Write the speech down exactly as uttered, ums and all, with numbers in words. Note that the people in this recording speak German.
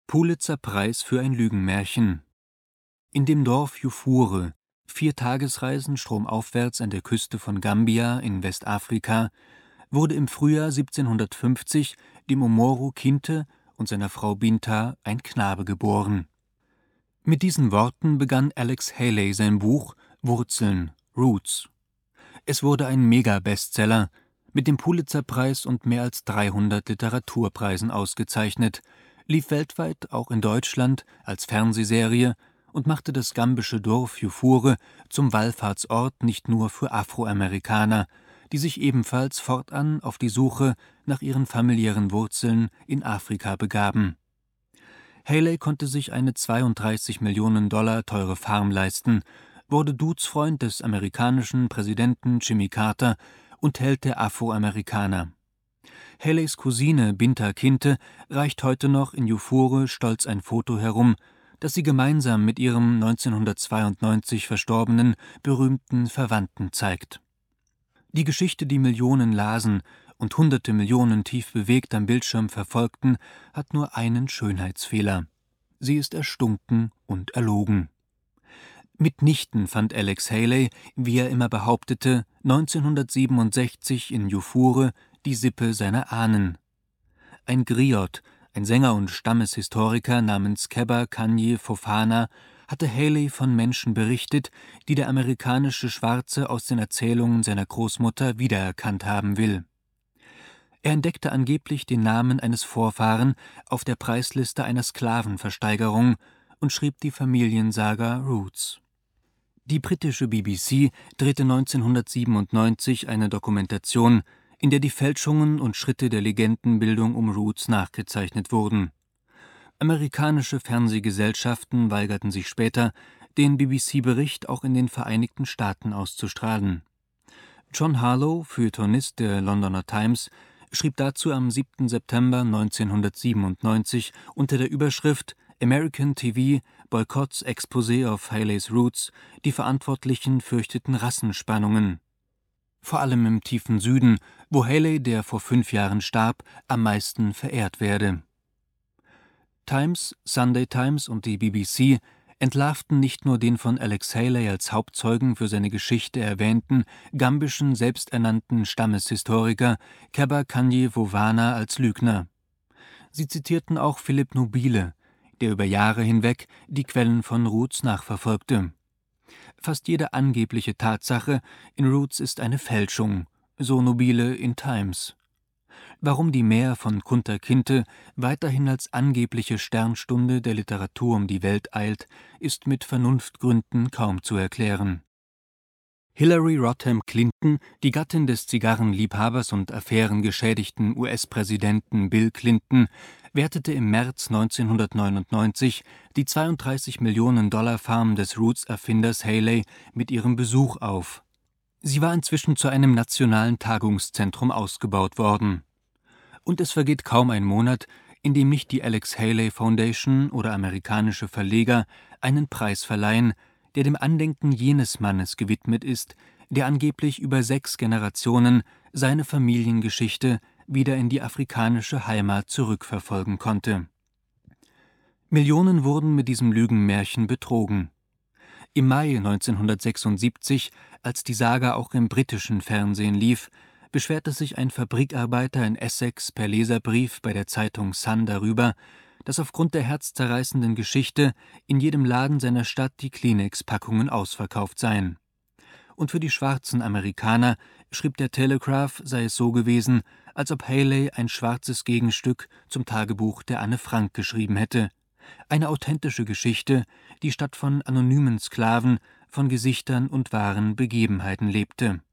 Pulitzer-Preis für ein Lügenmärchen. In dem Dorf Jufure, vier Tagesreisen stromaufwärts an der Küste von Gambia in Westafrika, wurde im Frühjahr siebzehnhundertfünfzig dem Omoro Kinte und seiner Frau Binta ein Knabe geboren. Mit diesen Worten begann Alex Haley sein Buch Wurzeln, Roots. Es wurde ein Mega-Bestseller, mit dem Pulitzer-Preis und mehr als dreihundert Literaturpreisen ausgezeichnet, lief weltweit, auch in Deutschland, als Fernsehserie und machte das gambische Dorf Jufure zum Wallfahrtsort nicht nur für Afroamerikaner, die sich ebenfalls fortan auf die Suche nach ihren familiären Wurzeln in Afrika begaben. Haley konnte sich eine zweiunddreißig Millionen Dollar teure Farm leisten, wurde Duzfreund des amerikanischen Präsidenten Jimmy Carter und Held der Afroamerikaner. Haleys Cousine Binta Kinte reicht heute noch in Jufure stolz ein Foto herum, das sie gemeinsam mit ihrem neunzehnhundertzweiundneunzig verstorbenen, berühmten Verwandten zeigt. Die Geschichte, die Millionen lasen und hunderte Millionen tief bewegt am Bildschirm verfolgten, hat nur einen Schönheitsfehler: Sie ist erstunken und erlogen. Mitnichten fand Alex Haley, wie er immer behauptete, neunzehnhundertsiebenundsechzig in Jufure die Sippe seiner Ahnen. Ein Griot, ein Sänger und Stammeshistoriker namens Keba Kanye Fofana, hatte Haley von Menschen berichtet, die der amerikanische Schwarze aus den Erzählungen seiner Großmutter wiedererkannt haben will. Er entdeckte angeblich den Namen eines Vorfahren auf der Preisliste einer Sklavenversteigerung und schrieb die Familiensaga Roots. Die britische B B C drehte neunzehnhundertsiebenundneunzig eine Dokumentation, in der die Fälschungen und Schritte der Legendenbildung um Roots nachgezeichnet wurden. Amerikanische Fernsehgesellschaften weigerten sich später, den B B C-Bericht auch in den Vereinigten Staaten auszustrahlen. John Harlow, Feuilletonist der Londoner Times, schrieb dazu am siebten September neunzehnhundertsiebenundneunzig unter der Überschrift American T V boykotts Exposé of Haleys Roots, die Verantwortlichen fürchteten Rassenspannungen. Vor allem im tiefen Süden, wo Haley, der vor fünf Jahren starb, am meisten verehrt werde. Times, Sunday Times und die B B C entlarvten nicht nur den von Alex Haley als Hauptzeugen für seine Geschichte erwähnten, gambischen selbsternannten Stammeshistoriker Keba Kanye Fofana als Lügner. Sie zitierten auch Philipp Nobile, der über Jahre hinweg die Quellen von Roots nachverfolgte. Fast jede angebliche Tatsache in Roots ist eine Fälschung, so Nobile in Times. Warum die Mär von Kunta Kinte weiterhin als angebliche Sternstunde der Literatur um die Welt eilt, ist mit Vernunftgründen kaum zu erklären. Hillary Rodham Clinton, die Gattin des Zigarrenliebhabers und affärengeschädigten U S-Präsidenten Bill Clinton, wertete im März neunzehnhundertneunundneunzig die zweiunddreißig Millionen Dollar Farm des Roots-Erfinders Haley mit ihrem Besuch auf. Sie war inzwischen zu einem nationalen Tagungszentrum ausgebaut worden. Und es vergeht kaum ein Monat, in dem nicht die Alex Haley Foundation oder amerikanische Verleger einen Preis verleihen, der dem Andenken jenes Mannes gewidmet ist, der angeblich über sechs Generationen seine Familiengeschichte wieder in die afrikanische Heimat zurückverfolgen konnte. Millionen wurden mit diesem Lügenmärchen betrogen. Im Mai neunzehnhundertsechsundsiebzig, als die Saga auch im britischen Fernsehen lief, beschwerte sich ein Fabrikarbeiter in Essex per Leserbrief bei der Zeitung Sun darüber, dass aufgrund der herzzerreißenden Geschichte in jedem Laden seiner Stadt die Kleenex-Packungen ausverkauft seien. Und für die schwarzen Amerikaner, schrieb der Telegraph, sei es so gewesen, als ob Haley ein schwarzes Gegenstück zum Tagebuch der Anne Frank geschrieben hätte. Eine authentische Geschichte, die statt von anonymen Sklaven von Gesichtern und wahren Begebenheiten lebte.